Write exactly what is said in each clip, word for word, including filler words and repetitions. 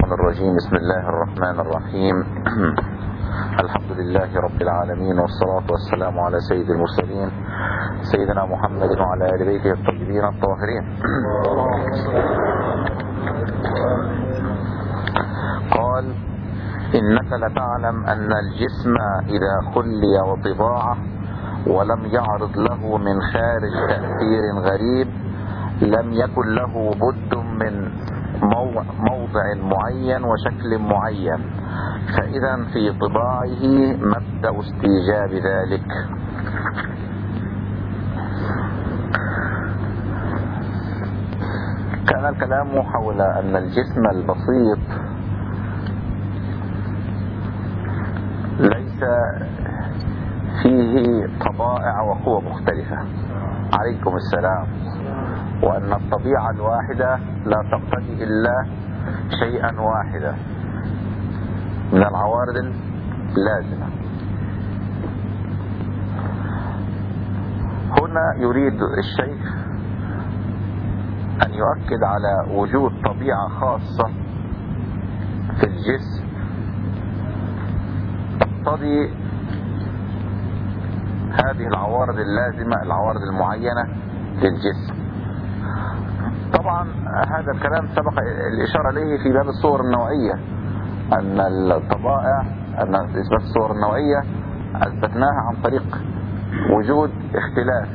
الشيطان الرجيم. بسم الله الرحمن الرحيم. الحمد لله رب العالمين، والصلاة والسلام على سيد المرسلين سيدنا محمد وعلى آل بيته الطيبين الطاهرين. قال: إنك لتعلم أن الجسم إذا خلي وطباعه ولم يعرض له من خارج تأثير غريب لم يكن له بد من موضع معين وشكل معين، فإذا في طباعه مبدأ استيجاب ذلك. كان الكلام حول أن الجسم البسيط ليس فيه طبائع وقوى مختلفة. عليكم السلام. وأن الطبيعة الواحدة لا تقتضي إلا شيئا واحدا من العوارض اللازمة. هنا يريد الشيخ أن يؤكد على وجود طبيعة خاصة في الجسم تقتضي هذه العوارض اللازمة، العوارض المعينة للجسم. طبعا هذا الكلام سبق الإشارة إليه في باب الصور النوعية، أن الطبائع، أن إثبات الصور النوعية أثبتناها عن طريق وجود اختلاف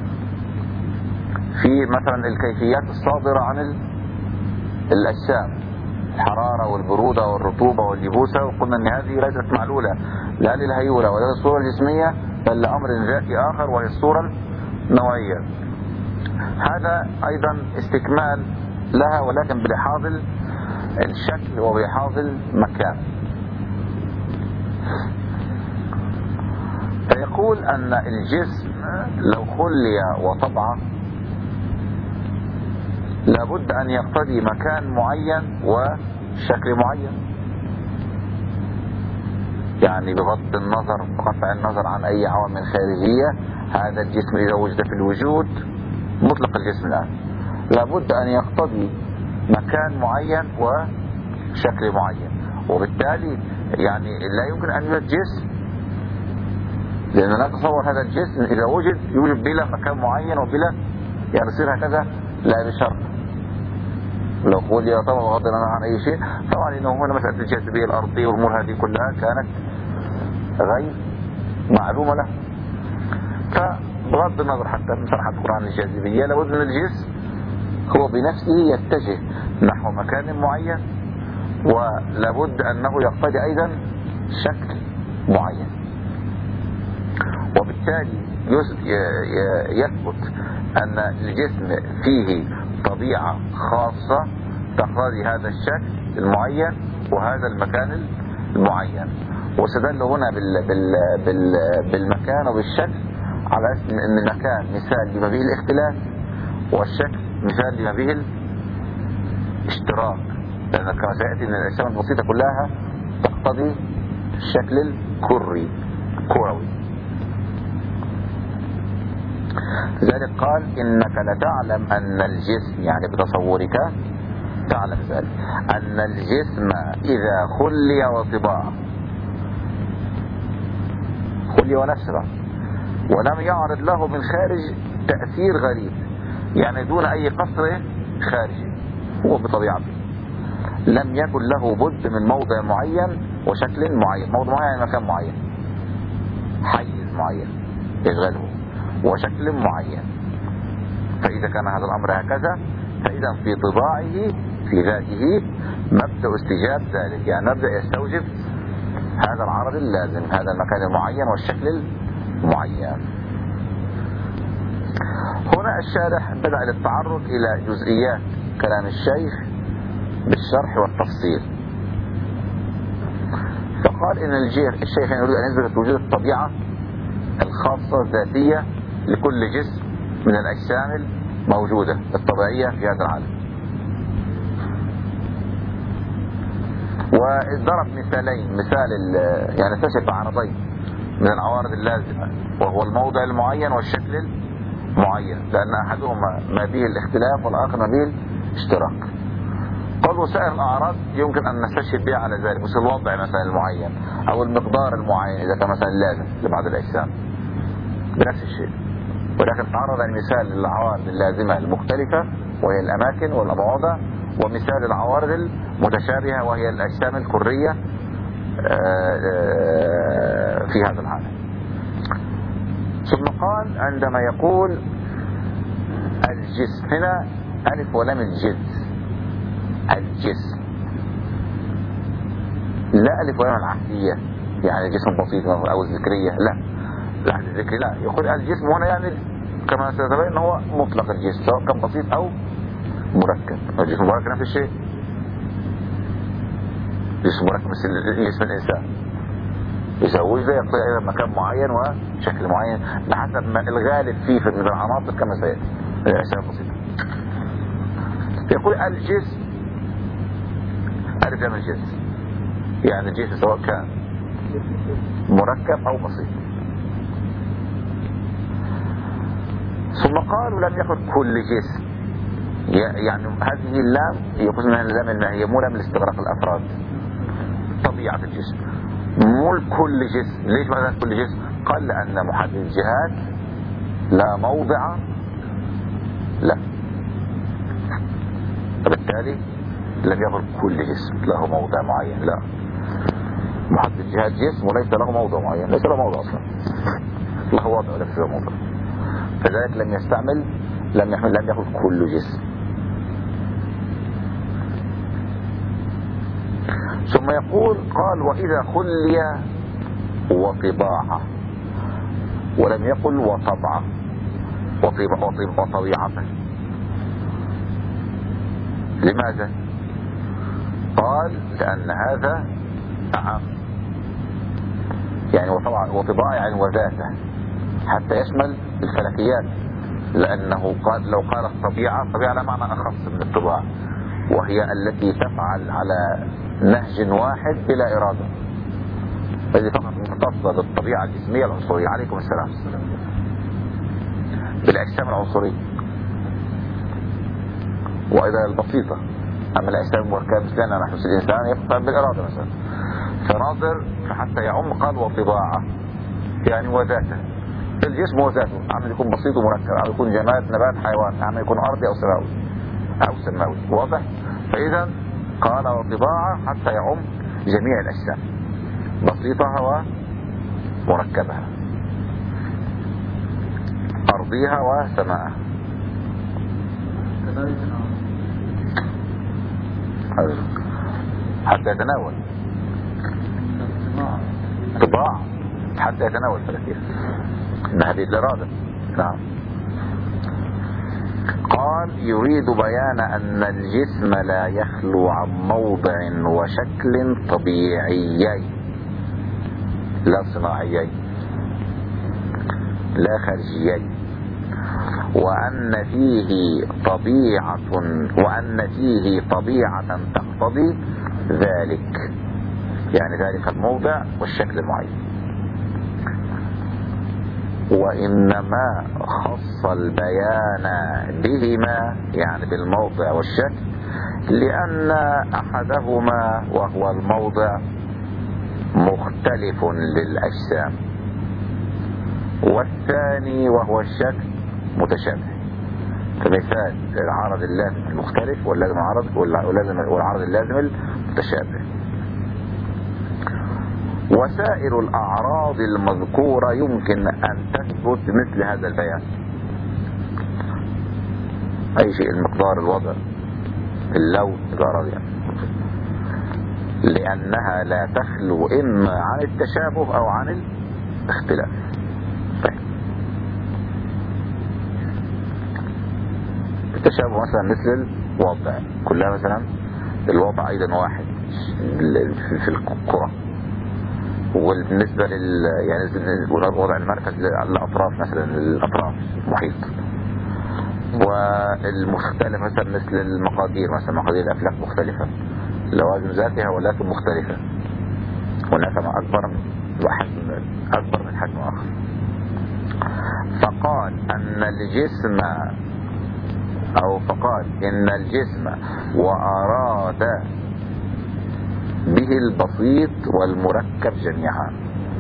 في مثلا الكيفيات الصادرة عن الأجسام، الحرارة والبرودة والرطوبة واليبوسة، وقلنا أن هذه ليست معلولة لا للهيولة ولا للصورة الجسمية بل لأمر ذاتي آخر وهي الصورة النوعية. هذا أيضا استكمال لها، ولكن بلحاظ الشكل وبلحاظ المكان. فيقول أن الجسم لو خلي وطبع لابد أن يقتضي مكان معين وشكل معين، يعني بغض النظر بقطع النظر عن أي عوامل خارجية. هذا الجسم إذا وجد في الوجود مطلق الجسم الآن لابد أن يقتضي مكان معين وشكل معين، وبالتالي يعني لا يمكن أن يوجد جسم، لأنه لا تصور هذا الجسم إذا وجد يوجد بلا مكان معين وبلا يعني يصير هكذا لا بشرط. لو قول يا طبعا بغض النظر عن أي شيء، طبعا إنه هنا مسألة الجاذبية الأرضية والأمور هذه كلها كانت غير معلومة له. فبغض النظر حتى من صراحة القرآن الجاذبية لابد أن الجسم هو بنفسه يتجه نحو مكان معين، ولابد أنه يقتضي أيضا شكل معين، وبالتالي يثبت أن الجسم فيه طبيعة خاصة تقتضي هذا الشكل المعين وهذا المكان المعين. واستدل هنا بال بال بال بالمكان وبالشكل على اساس ان المكان مثال لما به الاختلاف، والشكل مثال لما به الاشتراك، لان كما سياتي ان الاجسام البسيطه كلها تقتضي الشكل الكري كروي. ذلك قال: إنك لتعلم أن الجسم، يعني بتصورك تعلم ذلك، أن الجسم إذا خلي وطباع، خلي ونشرة، ولم يعرض له من خارج تأثير غريب، يعني دون أي قصر خارجي، هو بطبيعته لم يكن له بد من موضع معين وشكل معين. موضع معين يعني مكان معين، حيز معين يشغله، وشكل معين. فإذا كان هذا الأمر هكذا فإذا في طباعه في ذاته مبدأ استيجاب ذلك، يعني مبدأ يستوجب هذا العرض اللازم، هذا المكان المعين والشكل المعين. هنا الشارح بدأ للتعرض إلى جزئيات كلام الشيخ بالشرح والتفصيل، فقال إن الشيخ يريد أن يثبت وجود الطبيعة الخاصة الذاتية لكل جسم من الأجسام الموجودة الطبيعية في هذا العالم. وضرب مثالين، مثال يعني استشهد عرضين من العوارض اللازمة، وهو الموضع المعين والشكل المعين، لأن أحدهما ما به الاختلاف والآخر ما به الاشتراك. قال: سائر الأعراض يمكن أن نستشهد بها على ذلك، مثل الوضع مثلا المعين أو المقدار المعين إذا كان مثلا لازم لبعض الأجسام بنفس الشيء. ولكن تعرض المثال للعوارض اللازمة المختلفة وهي الأماكن والمواضع، ومثال العوارض المتشابهة وهي الأجسام الكرية في هذا العالم. ثم قال عندما يقول الجسم، هنا ألف ولام الجنس، الجسم لا ألف ولام العهدية يعني جسم بسيط أو الذكرية، لا العهد الذكري لا، يقول الجسم هنا يعني كما ستبين هو مطلق الجسم سواء كان بسيط أو مركب. الجسم مركب نفس الشيء، جسم مركب مثل جسم الإنسان يسوي زي يقضي أيضا مكان معين وشكل معين بحسب ما الغالب فيه في العناصر كما سيأتي الأشياء البسيطة. يقول الجسم ألف لام الجنس يعني الجسم سواء كان مركب أو بسيط. ثم قالوا لم يكن كل جسم، يعني هذه اللام يقول منها اللام الماهية مو لام لاستغراق الأفراد، طبيعة الجسم مو كل جسم. ليش مثلا كل جسم؟ قال لأن محدد الجهات لا موضع لا، فبالتالي لم يكن كل جسم له موضع معين، لا، محدد الجهات جسم وليس له موضع معين، ليس له موضع أصلا، له وضع وليس له موضع، فذلك لم يستعمل لم يحمل لم يكن كل جسم. ثم يقول قال وإذا خلي وطباعه، ولم يقل وطبعه وطبيعته. لماذا؟ قال لأن هذا أعم، يعني وطباعه يعني وذاته حتى يشمل الفلكيات، لأنه قال لو قال الطبيعة، الطبيعة لا معنى أخص من الطباع، وهي التي تفعل على نهج واحد بلا إرادة، الذي فقط مختصة بالطبيعة الجسمية العنصرية. عليكم السلام. بالأجسام العنصرية وإذا البسيطة، أما الأجسام المركبة مثلنا نحن الإنسان يفعل بالإرادة مثلا، فناظر فحتى يعم قال وطباعة يعني وذاته، الجسم وذاته، عم يكون بسيط ومركب، عم يكون جماد نبات حيوان، عم يكون أرضي أو سماوي أو سماوي، واضح؟ فإذا قال وطباعة حتى يعم جميع الأجسام بسيطها ومركبها، أرضيها وسماءها. حتى يتناول طباع حتى يتناول فلكية من هذه الإرادة. نعم. قال يريد بيان أن الجسم لا يخلو عن موضع وشكل طبيعيين لا صناعيين لا خارجيين، وأن فيه طبيعة وأن فيه طبيعة تقتضي ذلك، يعني ذلك الموضع والشكل المعين. وإنما خص البيان بهما يعني بالموضع والشكل لأن أحدهما وهو الموضع مختلف للأجسام، والثاني وهو الشكل متشابه. فمثال العرض اللازم المختلف واللازم العرض والعرض اللازم المتشابه. وسائر الأعراض المذكورة يمكن أن تثبت مثل هذا البيان، أي شيء، المقدار، الوضع، اللون، الأعراض يعني، لأنها لا تخلو إما عن التشابه أو عن الاختلاف. طيب. التشابه مثلا مثل الوضع، كلها مثلا الوضع أيضا واحد في الكرة، وبالنسبة لل يعني وضع المركز للأطراف مثلا الأطراف المحيط. والمختلف مثلا مثل المقادير، مثلا مقادير الأفلاك مختلفة، لوازم ذاتها ولكن مختلفة، هناك أكبر وحجم أكبر من حجم آخر. فقال أن الجسم أو فقال إن الجسم وأراد به البسيط والمركب جميعا،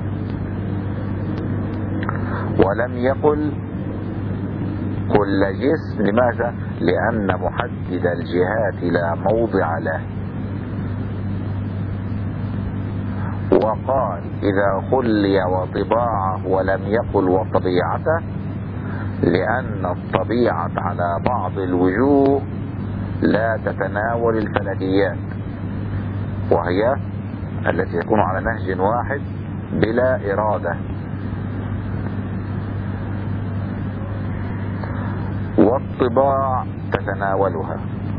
ولم يقل كل جسم. لماذا؟ لأن محدد الجهات لا موضع له. وقال إذا خلي وطباعه ولم يقل وطبيعته، لأن الطبيعة على بعض الوجوه لا تتناول الفلكيات، وهي التي تكون على نهج واحد بلا إرادة، والطباع تتناولها.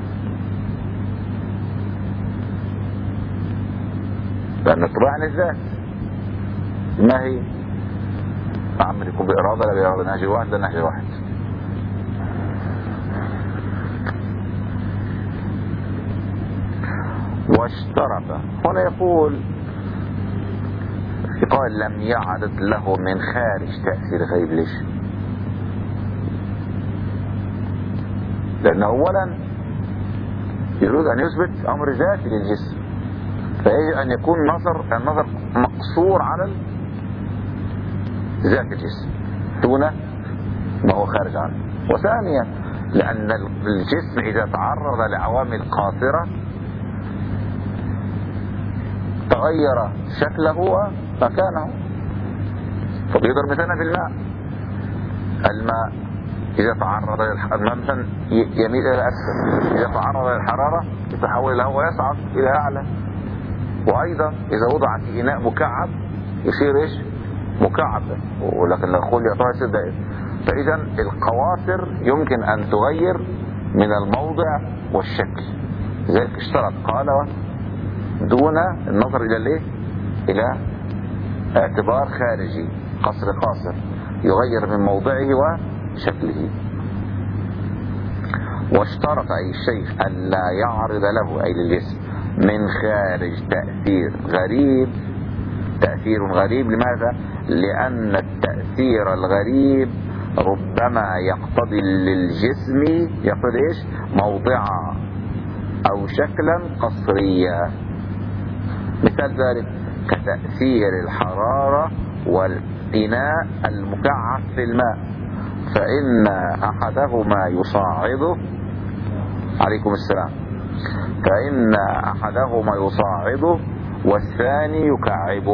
لأن الطباع للذات ما هي عمل يكون بإرادة لا بإرادة، نهج واحد لا نهج واحد. واشترط هنا يقول قال لم يعرض له من خارج تأثير غيب. ليش؟ لأنه أولا يريد أن يثبت أمر ذاتي للجسم، فيجب أن يكون نظر النظر مقصور على ذات الجسم دون ما هو خارج عنه. وثانيا لأن الجسم إذا تعرض لعوامل قاصرة تغير شكله ومكانه. فبيضرب مثلا في الماء، الماء إذا تعرض للحرارة مثلا يميل إلى أسفل، إذا تعرض للحرارة يتحول إلى هواء يصعد إلى أعلى. وأيضا إذا وضع في إناء مكعب يصير إيش؟ مكعب، ولكن لو خلي يطلع يصير دائم. فإذا القواصر يمكن أن تغير من الموضع والشكل. لذلك اشترط قال دون النظر إلى الإيه؟ إلى اعتبار خارجي، قصر قاصر يغير من موضعه وشكله. واشترط أي الشيخ أن لا يعرض له أي للجسم من خارج تأثير غريب. تأثير غريب لماذا؟ لأن التأثير الغريب ربما يقتضي للجسم يقتضي إيش؟ موضعا أو شكلا قصريا. مثال ذلك كتأثير الحرارة والإناء المكعب في الماء، فإن أحدهما يصاعده عليكم السلام فإن أحدهما يصاعده والثاني يكعبه.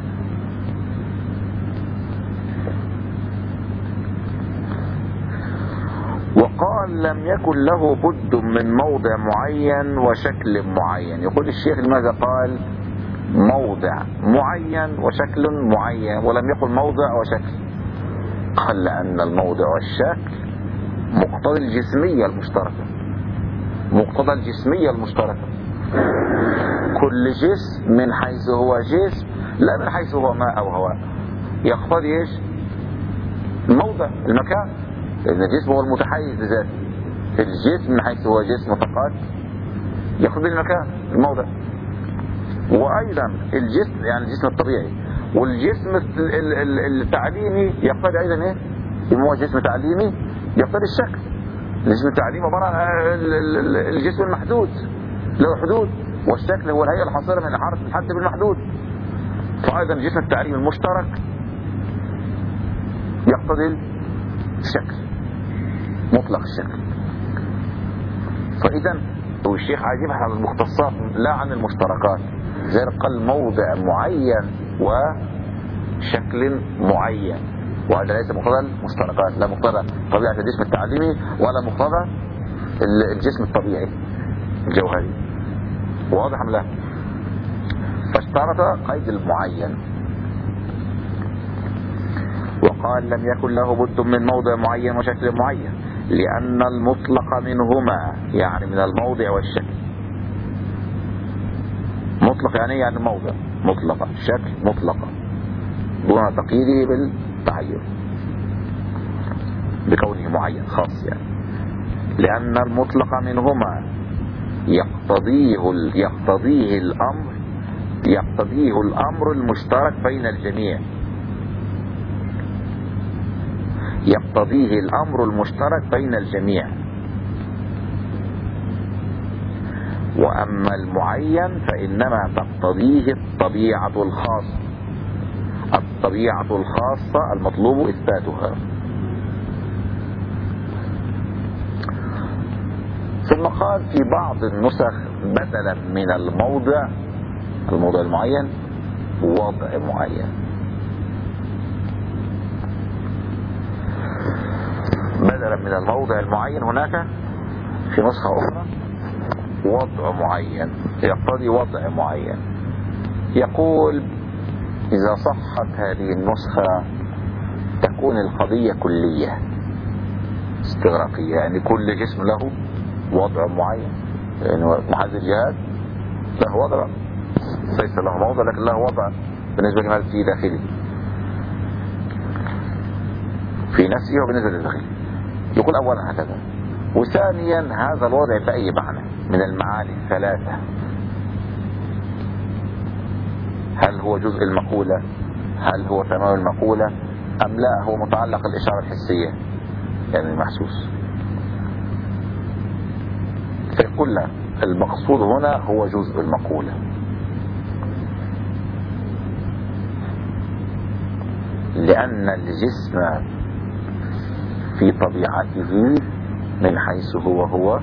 وقال لم يكن له بد من موضع معين وشكل معين. يقول الشيخ لماذا قال موضع معين وشكل معين ولم يقل موضع وشكل؟ قال لأن الموضع والشكل مقتضى الجسمية المشتركة، مقتضى الجسمية المشتركة. كل جسم من حيث هو جسم لا من حيث هو ماء أو هواء يقتضي إيش؟ الموضع، المكان، لأن الجسم هو المتحيز لذاته. الجسم من حيث هو جسم فقط يقتضي المكان، الموضع. وأيضا الجسم يعني الجسم الطبيعي، والجسم التعليمي يقتضي أيضا إيه؟ هو جسم تعليمي يقتضي الشكل. الجسم التعليمي عبارة عن الجسم المحدود له حدود، والشكل هو الهيئة الحاصلة من إحاطة الحد بالمحدود. فأيضا الجسم التعليمي المشترك يقتضي الشكل، مطلق الشكل. فإذا والشيخ عايز يبحث عن المختصات لا عن المشتركات، زي قال موضع معين وشكل معين، وهذا ليس مقتضى المشتركات، لا مقتضى طبيعة الجسم التعليمي ولا مقتضى الجسم الطبيعي الجوهري. واضح أم لا؟ فاشترط قيد المعين. وقال لم يكن له بد من موضع معين وشكل معين، لأن المطلق منهما يعني من الموضع والشكل. مطلق يعني يعني موضع مطلقة، شكل مطلقة دون تقييده بالتعين بكونه معين خاص يعني. لأن المطلق منهما يقتضيه يقتضيه الأمر يقتضيه الأمر المشترك بين الجميع يقتضيه الأمر المشترك بين الجميع وأما المعين فإنما تقتضيه الطبيعة الخاصة، الطبيعة الخاصة المطلوب إثباتها. ثم قال في بعض النسخ بدلا من الموضع، الموضع المعين، وضع معين. بدلا من الموضع المعين هناك في نسخة أخرى وضع معين يقتضي وضع معين. يقول إذا صحت هذه النسخة تكون القضية كلية استغراقية، يعني كل جسم له وضع معين، يعني محل الجهاد له وضع ليس له موضع لكن له وضع بالنسبة لما في داخله في نفسه وبالنسبة لداخله. يقول أولا هكذا. وثانيا هذا الوضع بأي معنى من المعاني الثلاثة؟ هل هو جزء المقولة، هل هو تمام المقولة، أم لا هو متعلق الإشارة الحسية يعني المحسوس؟ فيقول لا، المقصود هنا هو جزء المقولة، لأن الجسم في طبيعته من حيث هو هو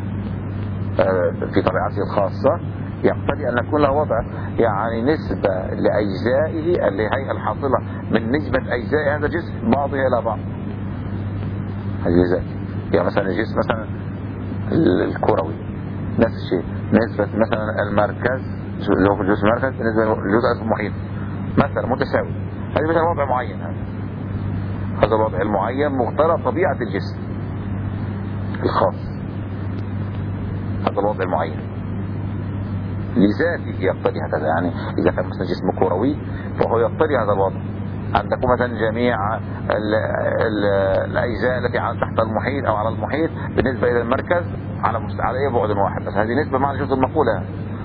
في طبيعته الخاصة يقتضي أن يكون له وضع، يعني نسبة لأجزائه اللي هي الحاصلة من نسبة أجزاء هذا الجسم بعضها إلى بعض. أجزاء يعني مثلا الجسم مثلا الكروي نفس الشيء، نسبة مثلا المركز لو في الجزء المركز بالنسبة للجزء المحيط مثلا متساوي. هذا مثلا وضع معين، هذا هذا الوضع المعين مقتضى طبيعة الجسم الخاص، هذا الوضع المعين لذاته يقتضي هكذا. يعني إذا كان مثلا جسم كروي فهو يقتضي هذا الوضع، أن تكون مثلا جميع ال ال الأجزاء التي تحت المحيط أو على المحيط بالنسبة إلى المركز على على أي بعد واحد، بس هذه نسبة مع الجزء المقولة.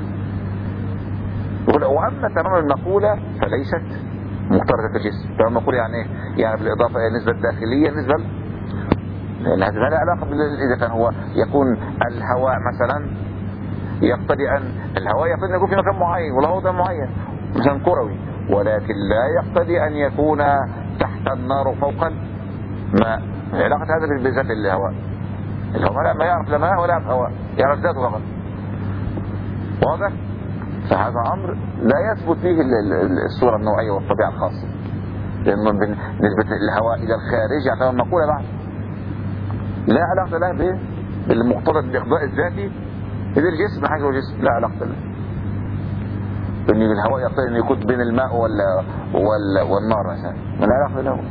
يقول وأما تمام المقولة فليست مقترنة الجسم. تمام المقولة يعني إيه؟ يعني بالإضافة إلى النسبة الداخلية، النسبة لأن هذا لا علاقة بال إذا كان هو يكون الهواء مثلا يقتضي أن الهواء يقتضي أن يكون في مكان معين وله وضع معين مثلا كروي، ولكن لا يقتضي أن يكون تحت النار فوق الماء. علاقة هذا بذات الهواء، الهواء ما يعرف لا ماء ولا يعرف هواء، يعرف ذاته فقط. واضح؟ فهذا أمر لا يثبت فيه الصورة النوعية والطبيعة الخاصة، لأنه بالنسبة للهواء إلى الخارج يعتبر مقولة بعد لا علاقة له بالمقتضى الإقضاء الذاتي إذا الجسم حاجة والجسم لا علاقة له. إن الهواء يقتضي أن يكون بين الماء ولا ولا والنار مثلا ما لا علاقة له.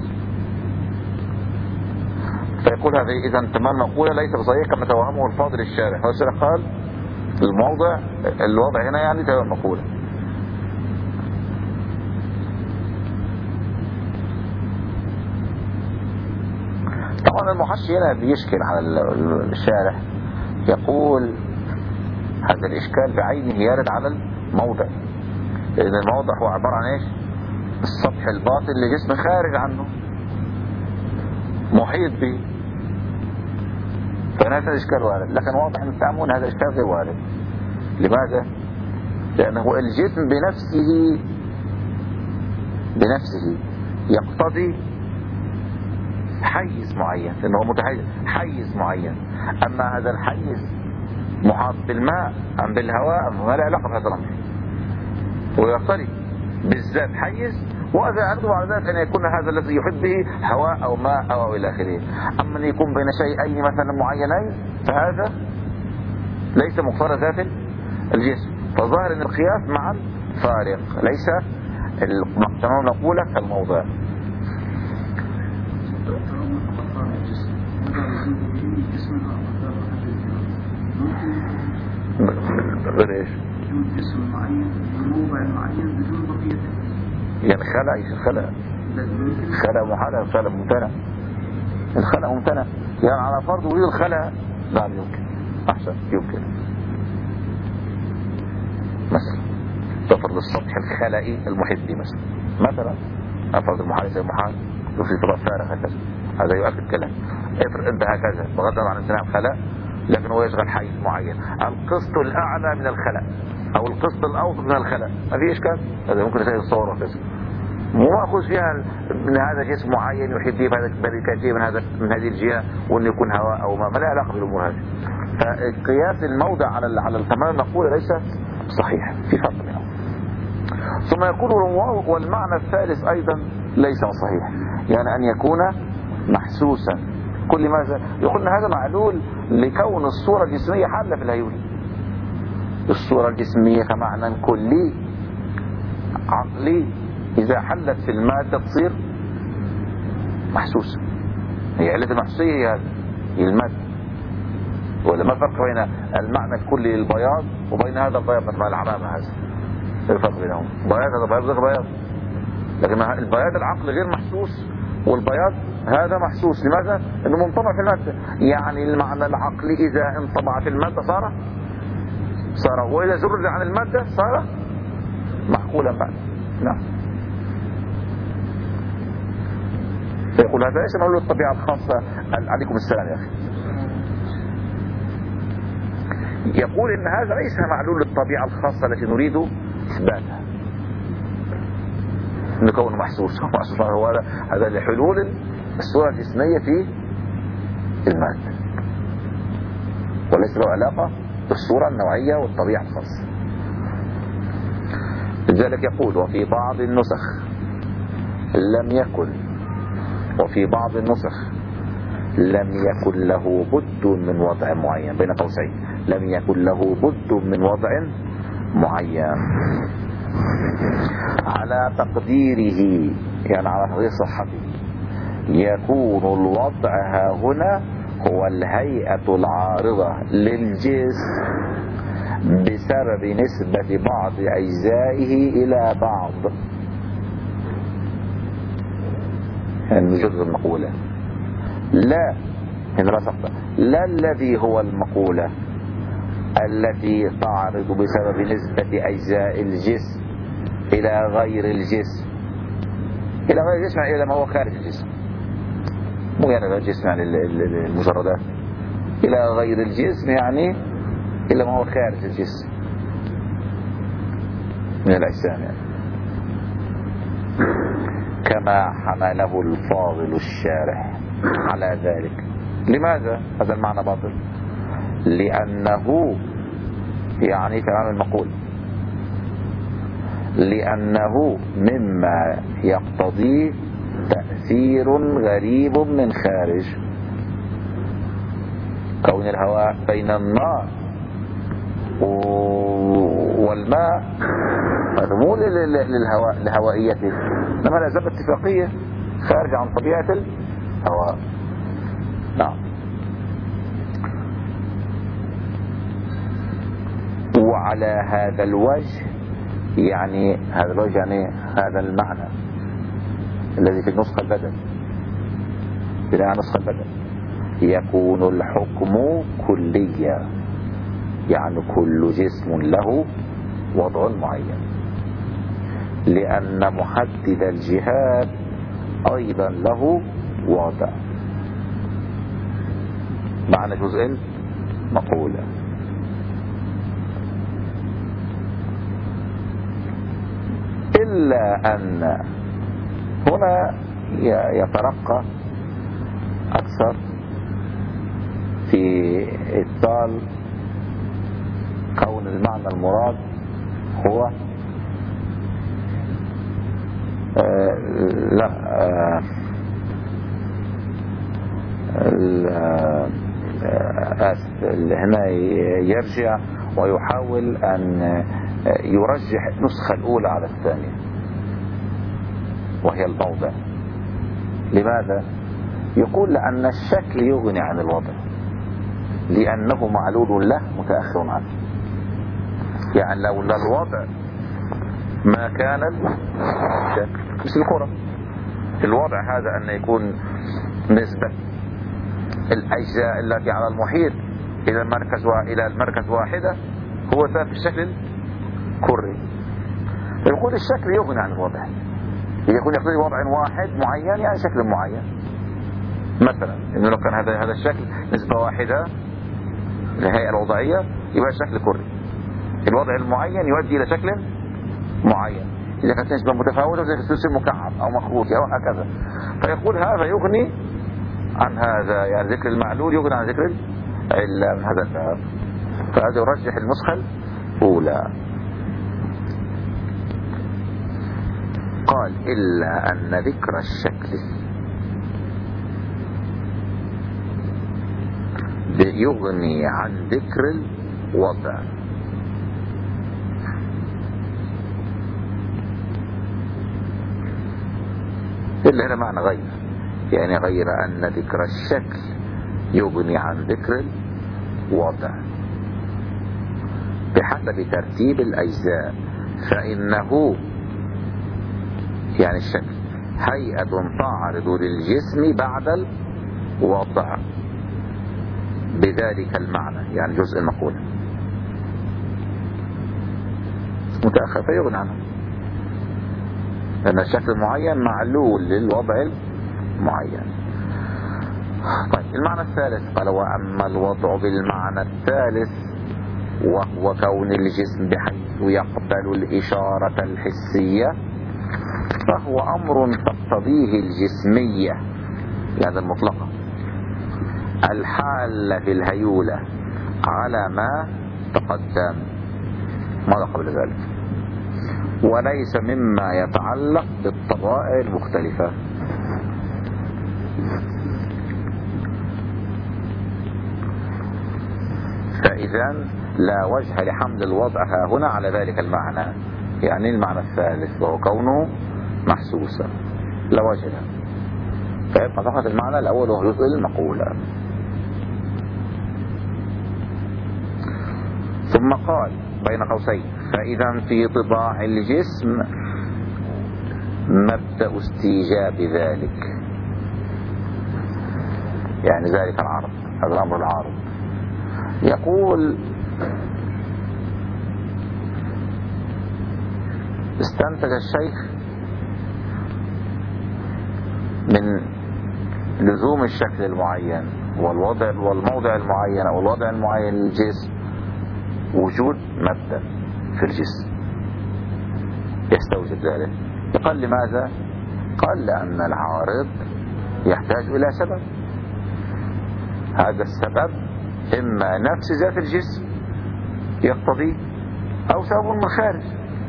فيقول هذا إذا تمام مقولة ليس بصحيح كما توهمه الفاضل الشارح. هو الشارح قال الموضع الوضع هنا يعني تمام مقولة. طبعا المحشي هنا بيشكل على الشارح، يقول هذا الإشكال بعينه يرد على الموضع، لأن الموضع هو عبارة عن إيش؟ السطح الباطن لجسم خارج عنه محيط به، فهذا الإشكال وارد. لكن واضح أن تعمون هذا الإشكال غير وارد. لماذا؟ لأنه الجسم بنفسه بنفسه يقتضي حيز معين، لأنه متحيز حيز معين. أما هذا الحيز محاط بالماء أم بالهواء ما له علاقة بهذا الأمر، ويقتضي بالذات حيز، وإذا أردوا على ذلك أن يكون هذا الذي يحيط به هواء أو ماء أو إلى آخره. أما أن يكون بين شيئين مثلا معينين فهذا ليس مقتضى ذات الجسم. فظاهر أن القياس مع الفارق ليس تمام نقوله كالموضع. غير ايش؟ جسم معين موضع معين بدون بقية، يعني خلق ايش الخلق؟ خلق محال، خلق ممتنع، الخلق ممتنع. يعني على فرض وجود الخلق نعم يمكن، احسن يمكن مثلا تفرض السطح الخلقي المحيط به مثلا مثلا افرض المحال يصير محال يصير فراغ فارغ هكذا، هذا يؤكد كلام. افرض انت هكذا بغض النظر عن امتناع الخلق لكن هو يشغل حيز معين. القسط الأعلى من الخلق أو القسط الأوسط من الخلق ما في إشكال، هذا ممكن يصير الصورة كذا، مو مأخوذ فيها من هذا جسم معين يحيط به بهذا شيء من هذا من هذه الجهة وأنه يكون هواء أو ما، ما له علاقة بالأمور هذه. فقياس الموضع على على التمام المقولة ليس صحيح، في فرق بينهم. ثم يكون والمعنى الثالث أيضا ليس صحيح، يعني أن يكون محسوسا. كل ماذا يقول أن هذا معلول لكون الصورة الجسمية حالة في الهيول. الصورة الجسمية كمعنى كلي عقلي إذا حلت في المادة تصير محسوسة. هي علة المحسوسية هي هذا، هي المادة. ولا ما الفرق بين المعنى الكلي للبياض وبين هذا البياض مثل العمامة هذا؟ الفرق بينهم بياض، هذا بياض غير بياض. لكن البياض العقل غير محسوس والبياض هذا محسوس. لماذا؟ انه منطبع في المادة. يعني المعنى العقلي اذا انطبع في المادة صار صار واذا زرد عن المادة صار معقولا بعد. نعم. فيقول هذا ليس معلول الطبيعة الخاصة. عليكم السلام يا اخي. يقول ان هذا ليس معلول الطبيعة الخاصة التي نريد اثباتها، انه كونه محسوس محسوس هو هذا لحلول الصورة الجسمية في المادة، وليس له علاقة بالصورة النوعية والطبيعة الخاصة. لذلك يقول وفي بعض النسخ لم يكن وفي بعض النسخ لم يكن له بد من وضع معين، بين قوسين لم يكن له بد من وضع معين على تقديره، يعني على تقدير صحته. يكون الوضع ها هنا هو الهيئة العارضة للجسم بسبب نسبة بعض أجزائه إلى بعض، يعني جزء المقولة. لا هنا رسخت لا الذي هو المقولة التي تعرض بسبب نسبة أجزاء الجسم إلى غير الجسم، إلى غير الجسم يعني إلى ما هو خارج الجسم، مو يعني الجسم يعني المجردات، إلى غير الجسم يعني إلى ما هو خارج الجسم من الأجسام يعني. كما حمله الفاضل الشارح على ذلك. لماذا هذا المعنى باطل؟ لأنه يعني كلام المقول لأنه مما يقتضي تأثير غريب من خارج، كون الهواء بين النار والماء مو للهواء لهوائيته، إنما لازم اتفاقية خارج عن طبيعة الهواء. نعم. وعلى هذا الوجه، يعني هذا الوجه يعني هذا المعنى الذي في النسخة البدل بناء نسخة البدل، يكون الحكم كليا، يعني كل جسم له وضع معين، لأن محدد الجهات أيضا له وضع معنى جزء مقولة. إلا أن هنا يترقى أكثر في إبطال كون المعنى المراد هو آه لا آه آسف هنا يرجع ويحاول أن يرجح النسخة الأولى على الثانية وهي الموضع. لماذا؟ يقول لأن الشكل يغني عن الوضع، لأنه معلول له متأخر عنه. يعني لو لا الوضع ما كان الشكل، مثل الكرة الوضع هذا أن يكون نسبة الأجزاء التي على المحيط إلى المركز إلى المركز واحدة هو ذات الشكل الكري. يقول الشكل يغني عن الوضع، يكون يقتضي وضع واحد معين يعني شكل معين. مثلا إنه لو كان هذا هذا الشكل نسبة واحدة الهيئة الوضعية يبقى شكل كري، الوضع المعين يؤدي إلى شكل معين. إذا كانت نسبة متفاوتة زي السلسل مكعب أو مخروط أو هكذا، فيقول هذا يغني عن هذا، يعني ذكر المعلول يغني عن ذكر العلة من هذا الباب. فهذا يرجح النسخة الأولى. قال إلا أن ذكر الشكل يغني عن ذكر الوضع. إلا هنا معنى غير، يعني غير أن ذكر الشكل يغني عن ذكر الوضع بحسب ترتيب الأجزاء، فإنه يعني الشكل هيئة تعرض للجسم بعد الوضع بذلك المعنى، يعني جزء المقولة متأخر فيغني عنه، لأن الشكل المعين معلول للوضع المعين. طيب المعنى الثالث قال وأما الوضع بالمعنى الثالث وهو كون الجسم بحيث يقبل الإشارة الحسية، فهو أمر تقتضيه الجسمية يعني المطلقة الحالة في الهيولة على ما تقدم ماذا قبل ذلك، وليس مما يتعلق بالطبائع المختلفة. فإذا لا وجه لحمل الوضع ها هنا على ذلك المعنى، يعني المعنى الثالث وهو كونه محسوسا لا وجه له، فيبقى فقط المعنى الأول وهو جزء المقولة. ثم قال بين قوسين فإذا في طباع الجسم مبدأ استيجاب ذلك، يعني ذلك العرض، هذا الأمر العارض. يقول استنتج الشيخ من لزوم الشكل المعين والوضع والموضع المعين أو الوضع المعين للجسم وجود مبدأ في الجسم يستوجب ذلك. قال لماذا؟ قال لأن العارض يحتاج إلى سبب، هذا السبب إما نفس ذات الجسم يقتضي أو سبب من خارج.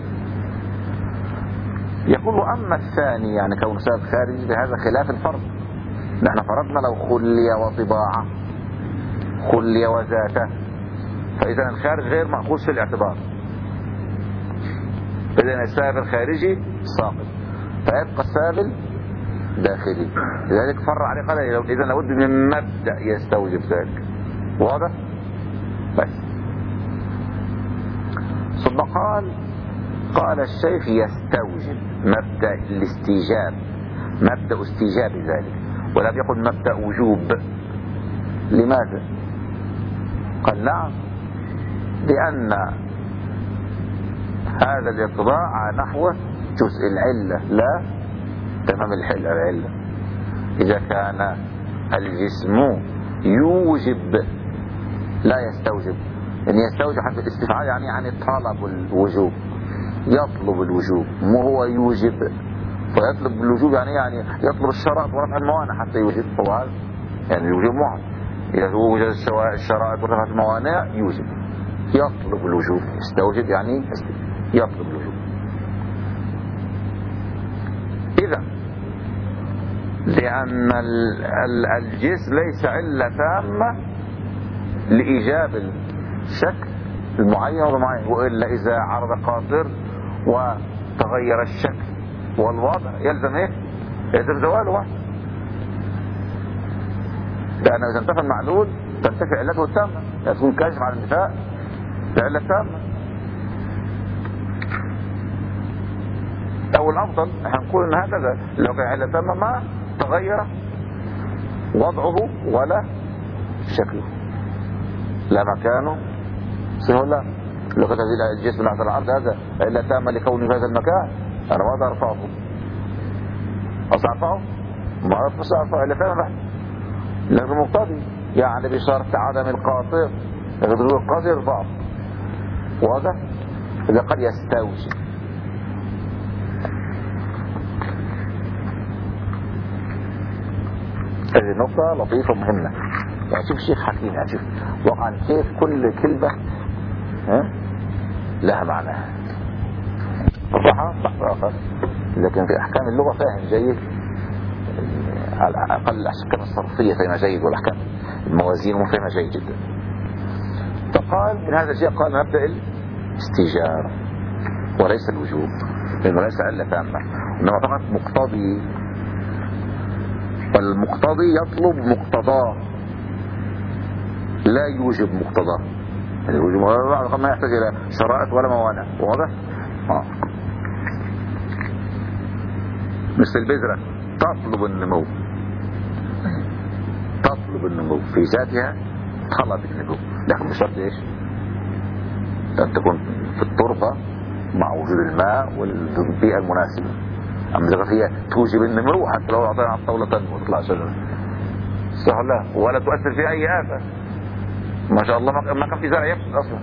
يقول أما الثاني يعني كون سبب خارجي بهذا خلاف الفرض. نحن فرضنا لو خلي وطباعه خلي وذاته، فإذا الخارج غير مأخوذ في الاعتبار، إذا السبب الخارجي ساقط فيبقى السبب الداخلي. لذلك فر عليه قال إذا لابد من مبدأ يستوجب ذلك. واضح؟ بس ثم قال قال الشيخ يستوجب مبدأ الاستيجاب، مبدأ استيجاب ذلك، ولم يقل مبدأ وجوب. لماذا؟ قال نعم، لأن هذا الاطباع نحو جزء العلة لا تمام العلة. إذا كان الجسم يوجب لا يستوجب، إن يستوجب حتى الاستفعال يعني يعني طلب الوجوب، يطلب الوجوب مو هو يوجب. فيطلب الوجوب يعني يعني يطلب الشرائط ورفع الموانع حتى يوجب. هو هذا يعني الوجوب معه، إذا وجد الشرائط ورفع الموانع يوجب. يطلب الوجوب، يستوجب يعني يطلب الوجوب. إذا لأن الجسم ليس علة تامة لإيجاب الشكل المعين والمعين، وإلا إذا عرض قاصر وتغير الشكل والوضع يلزم إيه؟ يلزم زواله. لأنه إذا انتفى المعلول تنتفي علته التامة، تكون كاشف عن النفاء بعلة تامة. أو الأفضل هنقول إن هكذا لو كان علة تامة ما تغير وضعه ولا شكله لا مكانه سهولة. لو كانت الجسم على العرض هذا علة تامة لكونه في هذا المكان، أنا ما أقدر أرفعه. أصعفه ما أعرف بس أرفعه علة تامة بحت لأنه مقتضي، يعني بشرط عدم القاطر لكن تقول قد يرضى، واضح؟ إذا قد يستوجب. هذه نقطة لطيفة مهمة. يعني شوف شيخ حكيم، يعني شوف واقعا كيف كل كلمة ها لها معناها. صح بحث آخر، لكن في أحكام اللغة فاهم جيد، على الأقل الأحكام الصرفية فهمها جيد، والأحكام الموازين فهمها جيد جدا. فقال من هذا الشيء قال مبدأ الاستجارة وليس الوجوب، لأنه ليس علة تامة، إنما فقط مقتضي، والمقتضي يطلب مقتضاه لا يوجب مقتضاه. يعني الوجوب بعض ما يحتاج إلى شرائط ولا موانع، واضح؟ آه. مثل البذرة تطلب النمو، تطلب النمو في ذاتها طلب النمو، لكن بشرط ايش؟ أن تكون في التربة مع وجود الماء والبيئة المناسبة. أما إذا هي توجب النمو حتى لو أعطينا على الطاولة تنمو وتطلع شجرة، سهلة ولا تؤثر في أي آفة. ما شاء الله ما كان في زرع يفسد أصلا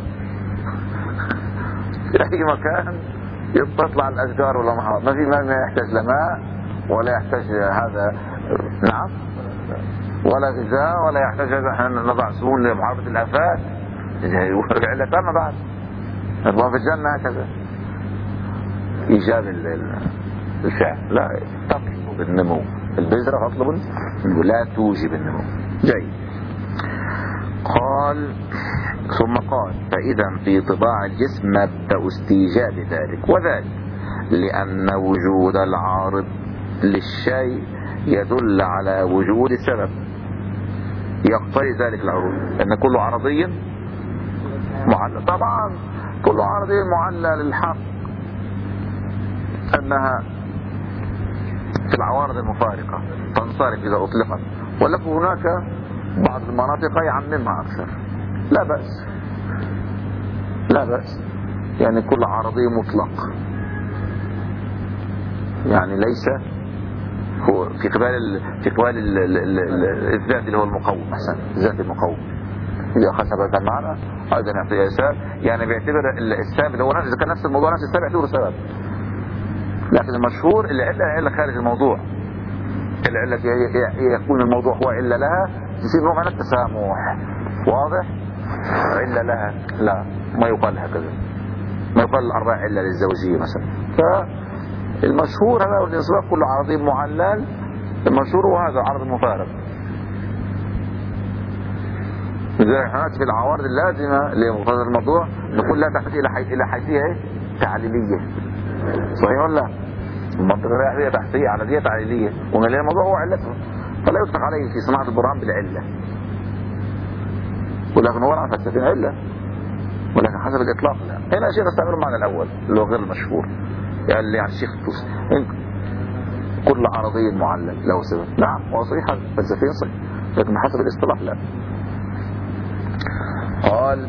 في أي مكان يطلع الأشجار ولا محاط، ما في ما يحتاج لماء ولا يحتاج هذا، نعم، ولا غذاء ولا يحتاج هذا. احنا نضع سمون لمحاربة الآفات، العلة تامة بعد. الله في الجنة هكذا إيجاب الفعل، لا تطلب النمو. البذرة تطلب النمو لا توجب النمو. جيد. قال ثم قال فإذا في طباع الجسم مبدأ استيجاب ذلك، وذلك لأن وجود العارض للشيء يدل على وجود سبب يقتضي ذلك العروض، لأن كل عرضي معلل. طبعا كل عرضي معلل للحق أنها في العوارض المفارقة تنصرف إذا أطلقت، ولكن هناك بعض المناطق يعممها أكثر. لا بأس، لا بأس، يعني كل عرضي مطلق، يعني ليس هو في قبال في قبال الذات اللي هو المقوم، أحسن ذات المقوم إذا أخذ هذا المعنى أيضا يعطي سبب، يعني بيعتبر السبب اللي هو نفس، إذا كان نفس الموضوع نفس السبب يعتبره سبب. لكن المشهور العلة علة خارج الموضوع، العلة يكون الموضوع هو علة لها، يصير نوع من التسامح، واضح؟ علة لها لا، ما يقال هكذا، ما يقال الأربع علة للزوجية مثلا. فالمشهور هذا والإنصراف كل عرضي معلل، المشهور هو هذا العرض المفارق. لذلك احنا في العوارض اللازمة لمقتضى الموضوع نقول لا تحتاج إلى حي... إلى حيثية تعليلية، صحيح ولا لا؟ المنطقة الرياضية تحتية عددية تعليلية، ومن الموضوع هو علته، فلا يطلق عليه في صناعة البرهان بالعلة، ولكن هو عن فلسفين علة، ولكن حسب الإطلاق لا. هنا شيء نستعمل المعنى الأول اللي هو غير المشهور، يعني اللي يعني الشيخ الطوسي كل عرضي معلل له سبب. نعم هو صحيح فلسفيا صحيح، لكن حسب الاصطلاح لا. قال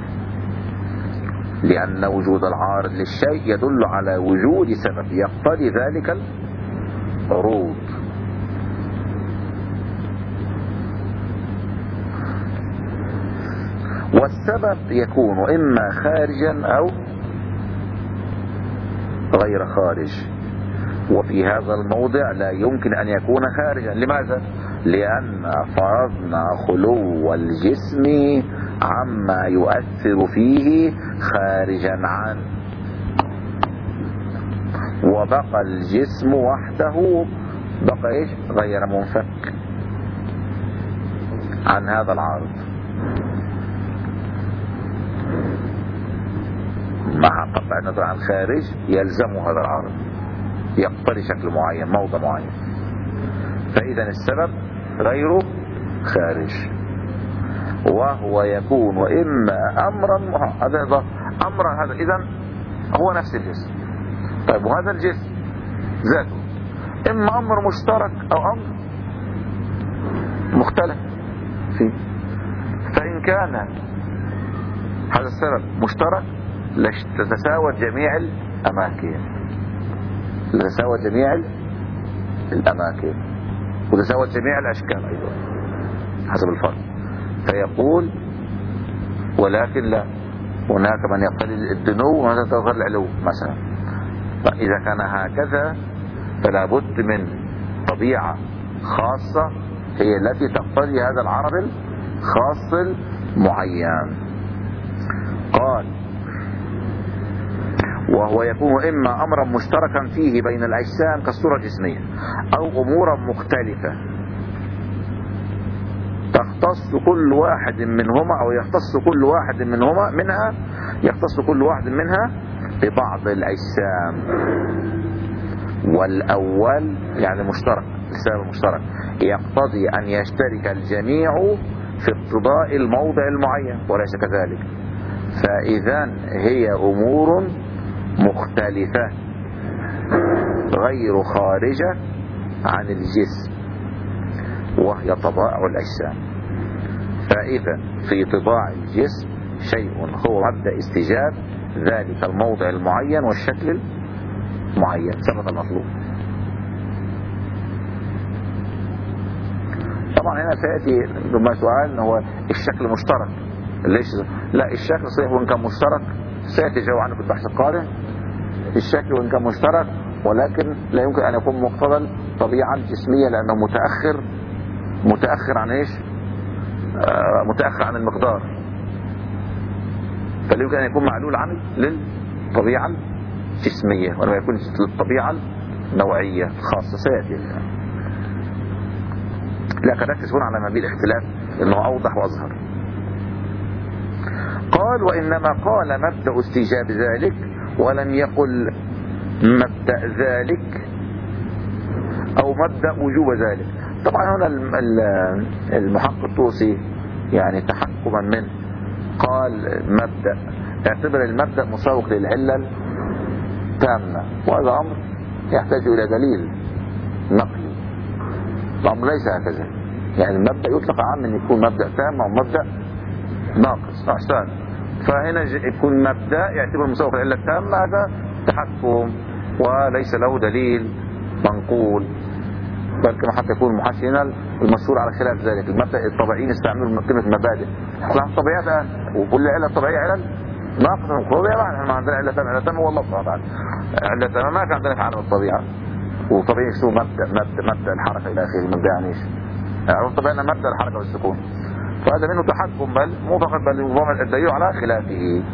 لأن وجود العارض للشيء يدل على وجود سبب يقتضي ذلك العروض. والسبب يكون إما خارجا أو غير خارج، وفي هذا الموضع لا يمكن أن يكون خارجا. لماذا؟ لأن فرضنا خلو الجسم عما يؤثر فيه خارجا عنه، وبقى الجسم وحده بقى إيش؟ غير منفك عن هذا العارض، مع قطع النظر عن الخارج يلزم هذا العارض، يقتضي شكل معين موضع معين. فإذا السبب غير خارج، وهو يكون إما أمرا، هذا أمرا، هذا إذن هو نفس الجسم. طيب وهذا الجسم ذاته إما أمر مشترك أو أمر مختلف فيه. فإن كان هذا السبب مشترك لتتساوى جميع الأماكن، لتتساوى جميع الأماكن وتتساوى جميع الأشكال أيضا حسب الفرق. فيقول ولكن لا، هناك من يقتضي الدنو ومن يقتضي العلو مثلا. فإذا كان هكذا فلا بد من طبيعة خاصة هي التي تقتضي هذا العرض الخاص المعين. قال: وهو يكون إما أمرا مشتركا فيه بين الأجسام كالصورة الجسمية، أو أمورا مختلفة تختص كل واحد منهما أو يختص كل واحد منهما منها يختص كل واحد منها ببعض الأجسام. والأول يعني مشترك، السبب المشترك يقتضي أن يشترك الجميع في اقتضاء الموضع المعين وليس كذلك. فإذا هي أمور مختلفة غير خارجة عن الجسم وهي طبائع الأجسام. فإذا في طباع الجسم شيء هو مبدأ استيجاب ذلك الموضع المعين والشكل المعين ثبت المطلوب. طبعا هنا سيأتي بما سؤال هو الشكل مشترك. ليش؟ لا، الشكل صحيح وإن كان مشترك سيأتي الجواب عنه في البحث القادم. الشكل وإن كان مشترك ولكن لا يمكن أن يكون مقتضى الطبيعة الجسمية لأنه متأخر متأخر عن إيش؟ آه متأخر عن المقدار. فلا يمكن أن يكون معلول عن للطبيعة الجسمية ولما يكون للطبيعة النوعية الخاصة سيأتي. لكن ركز هنا على ما بين الاختلاف انه اوضح واظهر. قال: وانما قال مبدأ استيجاب ذلك ولم يقل مبدأ ذلك او مبدأ وجوب ذلك. طبعا هنا المحقق الطوسي يعني تحكما منه قال مبدأ، اعتبر المبدأ مساوق للعلة التامة، وهذا امر يحتاج الى دليل نقلي. الأمر ليس هكذا، يعني المبدأ يطلق عام أن يكون مبدأ تام أو مبدأ ناقص. أحسن. فهنا يكون مبدأ يعتبر مساوق للعلة التامة، هذا تحكم وليس له دليل منقول، بل كما حتى يكون محسنا المشهور على خلاف ذلك. المبدأ الطبيعيين يستعملوا كلمة مبادئ. احنا الطبيعيات الآن وكل علة طبيعية علل ناقصة وطبيعية. احنا ما عندنا علة تامة، علة تامة والله سبحانه وتعالى علة تامة ما كان عندنا في عالم الطبيعة. وطبيعي يكسو مبدأ مبدأ مبدأ الحركة إلى آخره. مبدأ يعني إيش؟ يعني طبعا مبدأ الحركة والسكون، فهذا منه تحكم بل مو فقط بل يضمن الدليل على خلافه.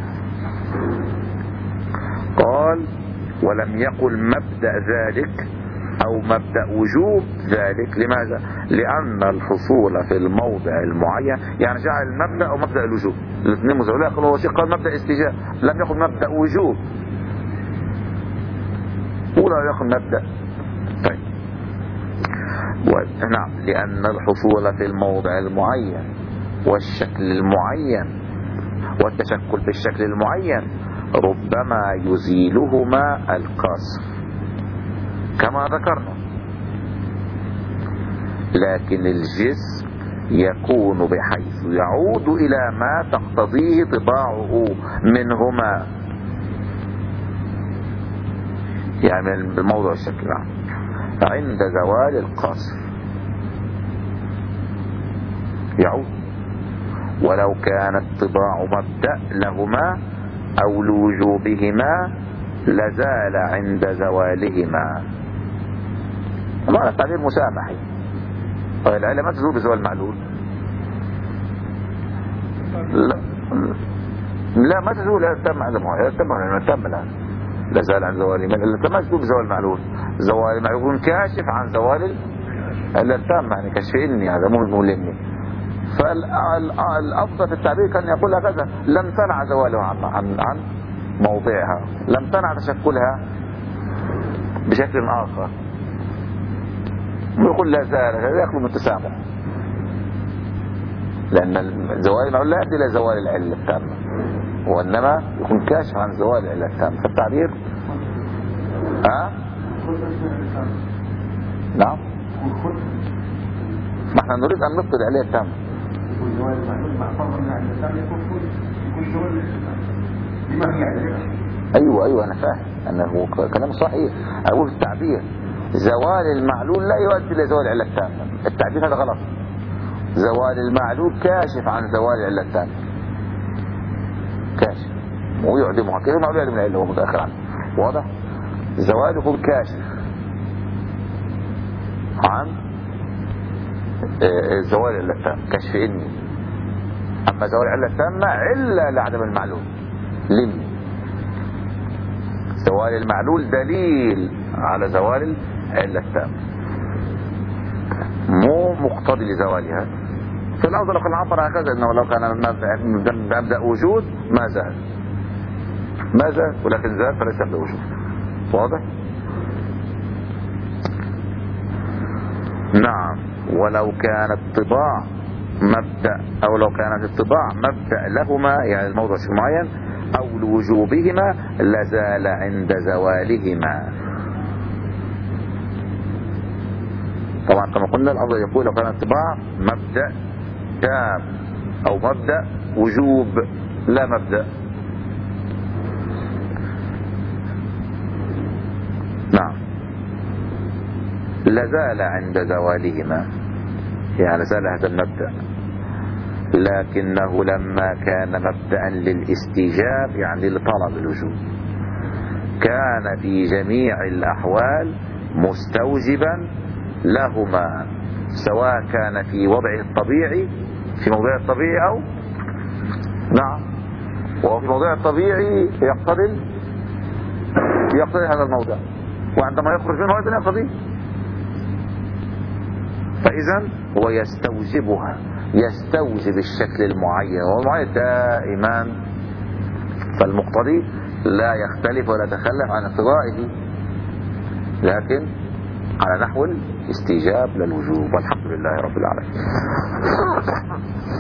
قال: ولم يقل مبدأ ذلك أو مبدأ وجوب ذلك. لماذا؟ لأن الحصول في الموضع المعين يعني جعل المبدأ أو مبدأ الوجوب الاثنين مزعولين. قال هو شيء قال مبدأ استيجاب، لم يقل مبدأ وجوب ولا يقل مبدأ. طيب. نعم، لأن الحصول في الموضع المعين والشكل المعين والتشكل بالشكل المعين ربما يزيلهما القصر كما ذكرنا، لكن الجسم يكون بحيث يعود إلى ما تقتضيه طباعه منهما، يعني الموضع الشكل عند زوال القصر يعود. ولو كان الطباع مبدأ لهما أو لوجوبهما لزال عند زوالهما. هذا التعبير مسامحي. العلة ما تزول بزوال المعلول. لا لا ما تزول التم عند التم التم الآن لازال عن زوالهما. ما تزول بزوال المعلول. زوال المعلول يكون كاشف عن زوال التم، يعني كشف إني هذا مو ملمني. فالأفضل في التعبير كان يقول هكذا: لم تنع زوالها عن, عن, عن موضعها، لم تنع تشكلها بشكل آخر. ويقول لا زال، هذا يخلو من التسامح، لأن زوال المعلول لا يؤدي إلى زوال العلة التامة، وإنما يكون كاشف عن زوال العلة التامة. فالتعبير ها؟ نعم، ما احنا نريد أن نفقد العلة التامة. ايوه ايوه انا فاهم انه كلام صحيح. اقول التعبير زوال المعلول لا يؤدي الى زوال العله التامه، التعبير هذا غلط. زوال المعلول كاشف عن زوال العله التامه. كاشف ويعدمها كيف ما يعدم العلة هو متأخر عنه. واضح؟ زواله الكاشف عن زوال العلة التامة كشف إني. أما زوال العلة التامة علة لعدم المعلول لم. زوال المعلول دليل على زوال العلة التامة مو مقتضي لزوالها. في الأرض لو كان العبر هكذا أنه لو كان مبدأ وجود ما زال ما زال ولكن زال فليس مبدأ وجود. واضح؟ نعم. ولو كان الطباع مبدأ أو لو كانت الطباع مبدأ لهما يعني الموضوع شيء معين أو لوجوبهما لزال عند زوالهما. طبعا كما قلنا الأمر يقول لو كان الطباع مبدأ تام أو مبدأ وجوب لا مبدأ. نعم لزال عند زوالهما يعني زال هذا المبدأ، لكنه لما كان مبدأ للاستيجاب يعني لطلب الوجوب كان في جميع الأحوال مستوجبا لهما سواء كان في وضعه الطبيعي في موضع الطبيعي أو نعم وفي موضع الطبيعي يقتضي يقتضي هذا الموضع وعندما يخرج منه أيضا يقتضي. فإذا هو يستوجبها يستوجب الشكل المعين والمعين دائما فالمقتضي لا يختلف ولا يتخلف عن اقتضائه لكن على نحو الاستيجاب للوجوب. والحمد لله رب العالمين.